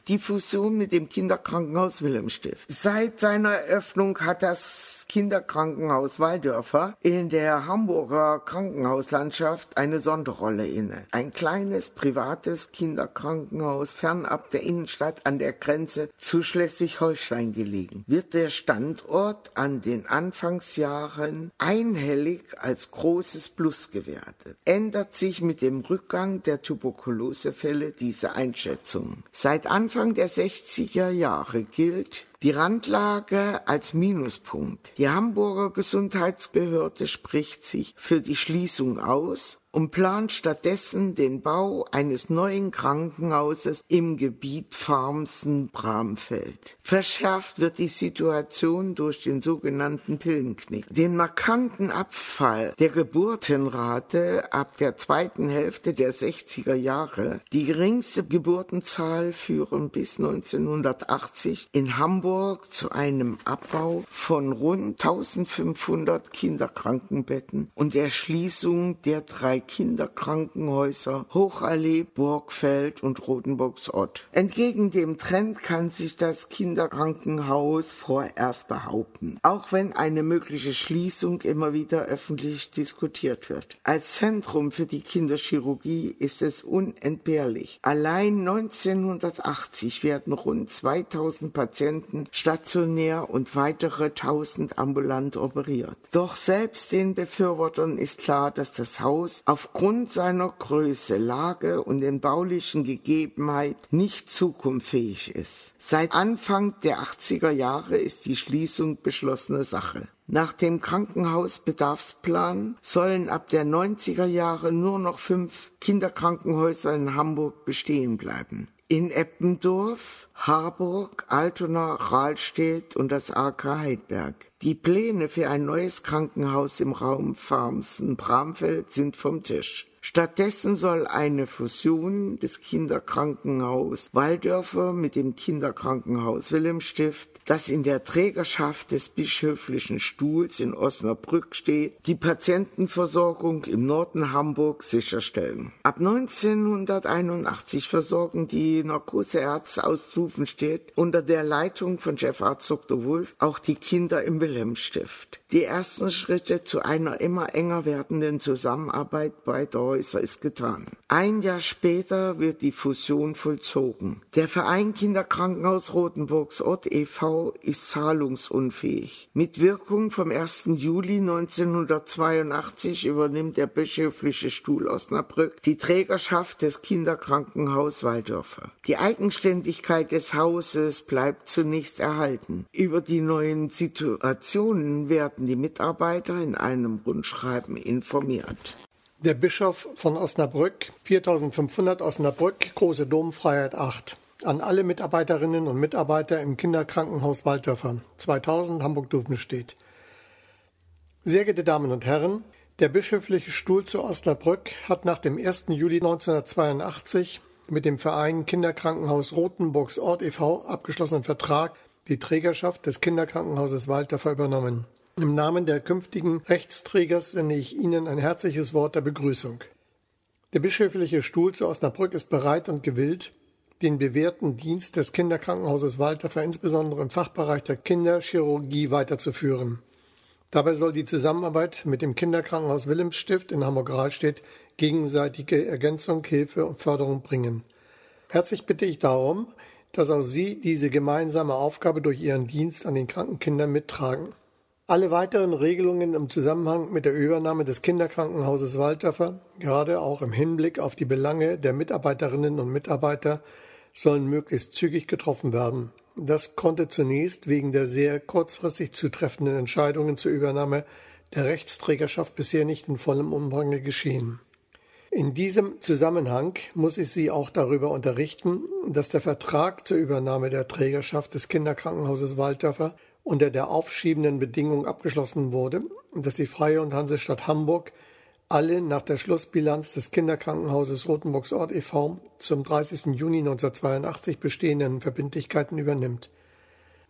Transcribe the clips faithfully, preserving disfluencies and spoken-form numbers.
Die Fusion mit dem Kinderkrankenhaus Wilhelmstift. Seit seiner Eröffnung hat das Kinderkrankenhaus Walldörfer in der Hamburger Krankenhauslandschaft eine Sonderrolle inne. Ein kleines, privates Kinderkrankenhaus fernab der Innenstadt an der Grenze zu Schleswig-Holstein gelegen, wird der Standort an den Anfangsjahren einhellig als großes Plus gewertet. Ändert sich mit dem Rückgang der Tuberkulosefälle diese Einschätzung. Seit Anfang der sechziger Jahre gilt die Randlage als Minuspunkt. Die Hamburger Gesundheitsbehörde spricht sich für die Schließung aus und plant stattdessen den Bau eines neuen Krankenhauses im Gebiet Farmsen-Bramfeld. Verschärft wird die Situation durch den sogenannten Pillenknick. Den markanten Abfall der Geburtenrate ab der zweiten Hälfte der sechziger Jahre, die geringste Geburtenzahl führen bis neunzehnhundertachtzig in Hamburg zu einem Abbau von rund eintausendfünfhundert Kinderkrankenbetten und der Schließung der drei Kinderkrankenhäuser Hochallee, Burgfeld und Rotenburgsort. Entgegen dem Trend kann sich das Kinderkrankenhaus vorerst behaupten, auch wenn eine mögliche Schließung immer wieder öffentlich diskutiert wird. Als Zentrum für die Kinderchirurgie ist es unentbehrlich. Allein neunzehnhundertachtzig werden rund zweitausend Patienten stationär und weitere tausend ambulant operiert. Doch selbst den Befürwortern ist klar, dass das Haus aufgrund seiner Größe, Lage und den baulichen Gegebenheiten nicht zukunftsfähig ist. Seit Anfang der achtziger Jahre ist die Schließung beschlossene Sache. Nach dem Krankenhausbedarfsplan sollen ab der neunziger Jahre nur noch fünf Kinderkrankenhäuser in Hamburg bestehen bleiben. In Eppendorf, Harburg, Altona, Rahlstedt und das A K Heidberg. Die Pläne für ein neues Krankenhaus im Raum Farmsen-Bramfeld sind vom Tisch. Stattdessen soll eine Fusion des Kinderkrankenhaus Walldörfer mit dem Kinderkrankenhaus Wilhelmstift, das in der Trägerschaft des bischöflichen Stuhls in Osnabrück steht, die Patientenversorgung im Norden Hamburgs sicherstellen. Ab neunzehnhunderteinundachtzig versorgen die Narkoseärzte aus Stufenstedt unter der Leitung von Chefarzt Doktor Wulff auch die Kinder im Wilhelmstift. Die ersten Schritte zu einer immer enger werdenden Zusammenarbeit beider Häuser ist getan. Ein Jahr später wird die Fusion vollzogen. Der Verein Kinderkrankenhaus Rotenburgsort e V ist zahlungsunfähig. Mit Wirkung vom ersten Juli neunzehnhundertzweiundachtzig übernimmt der bischöfliche Stuhl Osnabrück die Trägerschaft des Kinderkrankenhaus Walldörfer. Die Eigenständigkeit des Hauses bleibt zunächst erhalten. Über die neuen Situationen werden die Mitarbeiter in einem Rundschreiben informiert. Der Bischof von Osnabrück, viertausendfünfhundert Osnabrück, Große Domfreiheit acht. An alle Mitarbeiterinnen und Mitarbeiter im Kinderkrankenhaus Walldörfer, zweitausend Hamburg-Dufenstedt. Sehr geehrte Damen und Herren, der bischöfliche Stuhl zu Osnabrück hat nach dem ersten Juli neunzehnhundertzweiundachtzig mit dem Verein Kinderkrankenhaus Rotenburgsort e V abgeschlossenen Vertrag die Trägerschaft des Kinderkrankenhauses Walldörfer übernommen. Im Namen der künftigen Rechtsträgers sende ich Ihnen ein herzliches Wort der Begrüßung. Der bischöfliche Stuhl zu Osnabrück ist bereit und gewillt, den bewährten Dienst des Kinderkrankenhauses Walldörfer insbesondere im Fachbereich der Kinderchirurgie weiterzuführen. Dabei soll die Zusammenarbeit mit dem Kinderkrankenhaus Wilhelmstift in Hamburg-Rahlstedt gegenseitige Ergänzung, Hilfe und Förderung bringen. Herzlich bitte ich darum, dass auch Sie diese gemeinsame Aufgabe durch Ihren Dienst an den kranken Kindern mittragen. Alle weiteren Regelungen im Zusammenhang mit der Übernahme des Kinderkrankenhauses Walldörfer, gerade auch im Hinblick auf die Belange der Mitarbeiterinnen und Mitarbeiter, sollen möglichst zügig getroffen werden. Das konnte zunächst wegen der sehr kurzfristig zutreffenden Entscheidungen zur Übernahme der Rechtsträgerschaft bisher nicht in vollem Umfang geschehen. In diesem Zusammenhang muss ich Sie auch darüber unterrichten, dass der Vertrag zur Übernahme der Trägerschaft des Kinderkrankenhauses Walldörfer unter der aufschiebenden Bedingung abgeschlossen wurde, dass die Freie und Hansestadt Hamburg alle nach der Schlussbilanz des Kinderkrankenhauses Rotenburgsort e V zum dreißigsten Juni neunzehnhundertzweiundachtzig bestehenden Verbindlichkeiten übernimmt.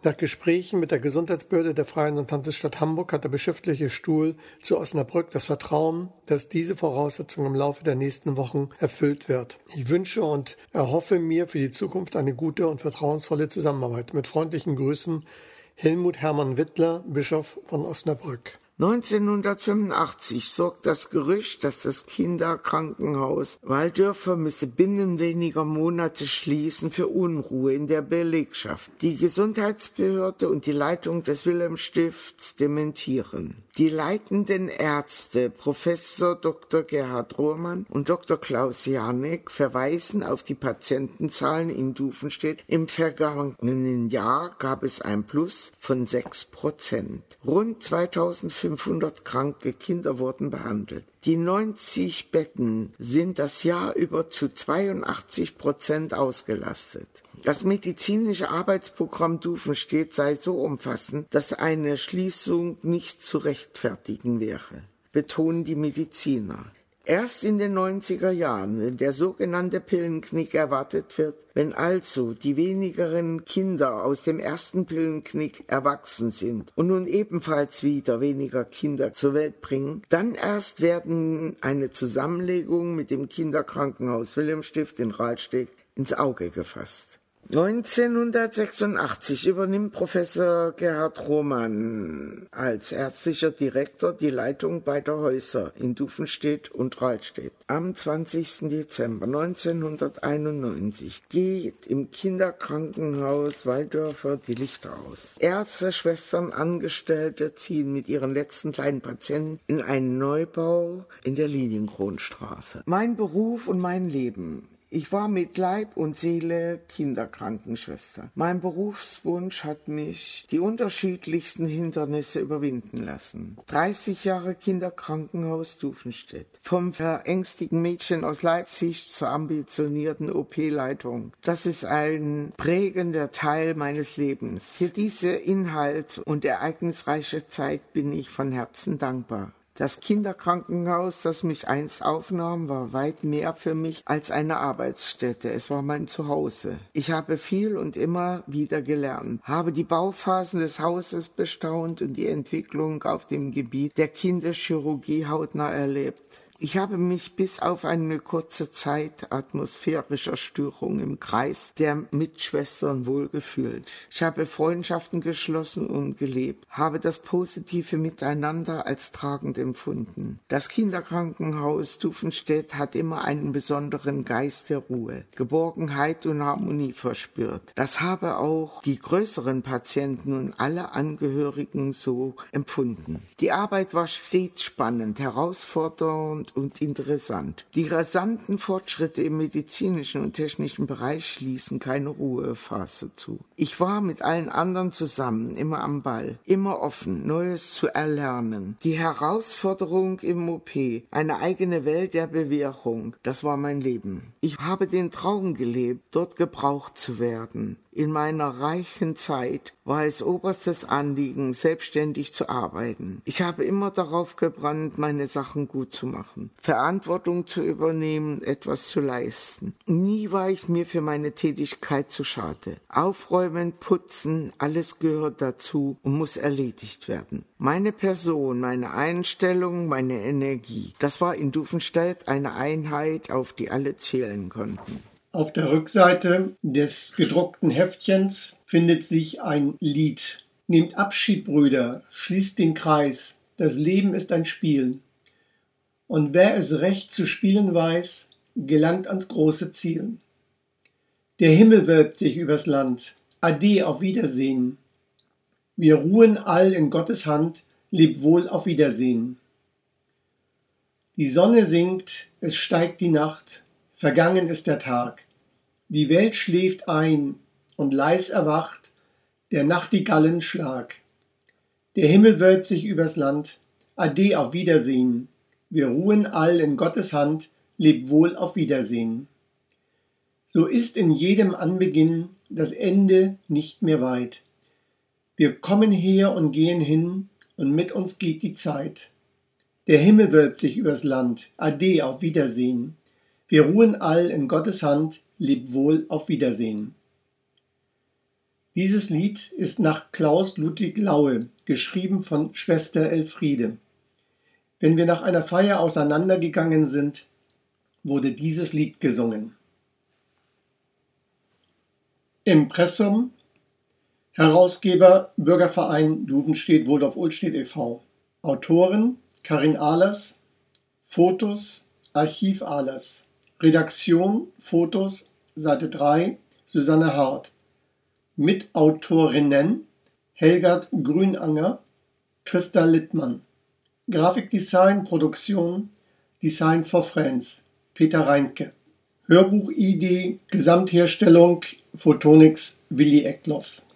Nach Gesprächen mit der Gesundheitsbehörde der Freien und Hansestadt Hamburg hat der bischöfliche Stuhl zu Osnabrück das Vertrauen, dass diese Voraussetzung im Laufe der nächsten Wochen erfüllt wird. Ich wünsche und erhoffe mir für die Zukunft eine gute und vertrauensvolle Zusammenarbeit. Mit freundlichen Grüßen, Helmut Hermann Wittler, Bischof von Osnabrück. neunzehnhundertfünfundachtzig sorgt das Gerücht, dass das Kinderkrankenhaus Walldörfer müsse binnen weniger Monate schließen, für Unruhe in der Belegschaft. Die Gesundheitsbehörde und die Leitung des Wilhelmsstifts dementieren. Die leitenden Ärzte Professor Doktor Gerhard Rohrmann und Doktor Klaus Janek verweisen auf die Patientenzahlen in Dufenstedt. Im vergangenen Jahr gab es ein Plus von sechs Prozent. Rund zweitausendfünfhundert kranke Kinder wurden behandelt. Die neunzig Betten sind das Jahr über zu zweiundachtzig Prozent ausgelastet. Das medizinische Arbeitsprogramm Dufenstedt sei so umfassend, dass eine Schließung nicht zu rechtfertigen wäre, betonen die Mediziner. Erst in den neunziger Jahren, wenn der sogenannte Pillenknick erwartet wird, wenn also die wenigeren Kinder aus dem ersten Pillenknick erwachsen sind und nun ebenfalls wieder weniger Kinder zur Welt bringen, dann erst werden eine Zusammenlegung mit dem Kinderkrankenhaus Wilhelmsstift in Rahlstedt ins Auge gefasst. neunzehnhundertsechsundachtzig übernimmt Professor Gerhard Rohrmann als ärztlicher Direktor die Leitung beider Häuser in Dufenstedt und Rahlstedt. Am zwanzigsten Dezember neunzehnhunderteinundneunzig geht im Kinderkrankenhaus Walldörfer die Lichter aus. Ärzte, Schwestern, Angestellte ziehen mit ihren letzten kleinen Patienten in einen Neubau in der Lilienkronstraße. Mein Beruf und mein Leben. Ich war mit Leib und Seele Kinderkrankenschwester. Mein Berufswunsch hat mich die unterschiedlichsten Hindernisse überwinden lassen. dreißig Jahre Kinderkrankenhaus Dufenstedt. Vom verängstigten Mädchen aus Leipzig zur ambitionierten O P-Leitung. Das ist ein prägender Teil meines Lebens. Für diese Inhalt- und ereignisreiche Zeit bin ich von Herzen dankbar. Das Kinderkrankenhaus, das mich einst aufnahm, war weit mehr für mich als eine Arbeitsstätte. Es war mein Zuhause. Ich habe viel und immer wieder gelernt, habe die Bauphasen des Hauses bestaunt und die Entwicklung auf dem Gebiet der Kinderchirurgie hautnah erlebt. Ich habe mich bis auf eine kurze Zeit atmosphärischer Störung im Kreis der Mitschwestern wohlgefühlt. Ich habe Freundschaften geschlossen und gelebt, habe das positive Miteinander als tragend empfunden. Das Kinderkrankenhaus Dufenstedt hat immer einen besonderen Geist der Ruhe, Geborgenheit und Harmonie verspürt. Das habe auch die größeren Patienten und alle Angehörigen so empfunden. Die Arbeit war stets spannend, herausfordernd und interessant. Die rasanten Fortschritte im medizinischen und technischen Bereich ließen keine Ruhephase zu. Ich war mit allen anderen zusammen, immer am Ball, immer offen, Neues zu erlernen. Die Herausforderung im O P, eine eigene Welt der Bewährung, das war mein Leben. Ich habe den Traum gelebt, dort gebraucht zu werden. In meiner reichen Zeit war es oberstes Anliegen, selbstständig zu arbeiten. Ich habe immer darauf gebrannt, meine Sachen gut zu machen, Verantwortung zu übernehmen, etwas zu leisten. Nie war ich mir für meine Tätigkeit zu schade. Aufräumen, putzen, alles gehört dazu und muss erledigt werden. Meine Person, meine Einstellung, meine Energie, das war in Dufenstedt eine Einheit, auf die alle zählen konnten. Auf der Rückseite des gedruckten Heftchens findet sich ein Lied. Nehmt Abschied, Brüder, schließt den Kreis, das Leben ist ein Spiel. Und wer es recht zu spielen weiß, gelangt ans große Ziel. Der Himmel wölbt sich übers Land, Ade, auf Wiedersehen. Wir ruhen all in Gottes Hand, leb wohl, auf Wiedersehen. Die Sonne sinkt, es steigt die Nacht, vergangen ist der Tag. Die Welt schläft ein und leis erwacht der Nachtigallenschlag. Der Himmel wölbt sich übers Land, Ade, auf Wiedersehen. Wir ruhen all in Gottes Hand, leb wohl, auf Wiedersehen. So ist in jedem Anbeginn das Ende nicht mehr weit. Wir kommen her und gehen hin, und mit uns geht die Zeit. Der Himmel wölbt sich übers Land, Ade, auf Wiedersehen. Wir ruhen all in Gottes Hand, leb wohl, auf Wiedersehen. Dieses Lied ist nach Klaus Ludwig Laue, geschrieben von Schwester Elfriede. Wenn wir nach einer Feier auseinandergegangen sind, wurde dieses Lied gesungen. Impressum, Herausgeber Bürgerverein Duvenstedt-Wohldorf-Ohlstedt e V Autoren Karin Ahlers, Fotos Archiv Ahlers, Redaktion Fotos Seite drei Susanne Hart, Mitautorinnen Helgert Grünanger, Christa Littmann, Grafikdesign, Produktion Design for Friends Peter Reinke, Hörbuchidee, Gesamtherstellung Photonics Willi Eckloff.